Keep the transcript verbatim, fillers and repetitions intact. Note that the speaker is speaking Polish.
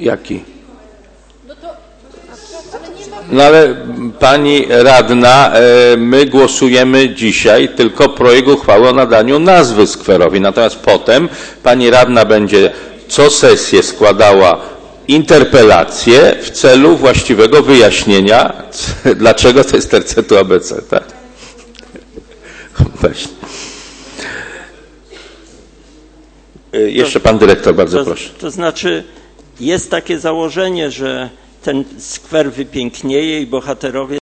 Jaki? No ale pani radna, my głosujemy dzisiaj tylko projekt uchwały o nadaniu nazwy skwerowi. Natomiast potem pani radna będzie co sesję składała interpelację w celu właściwego wyjaśnienia, dlaczego to jest tercetu A B C, tak? Właśnie. Jeszcze pan dyrektor, bardzo to, proszę. To znaczy jest takie założenie, że ten skwer wypięknieje i bohaterowie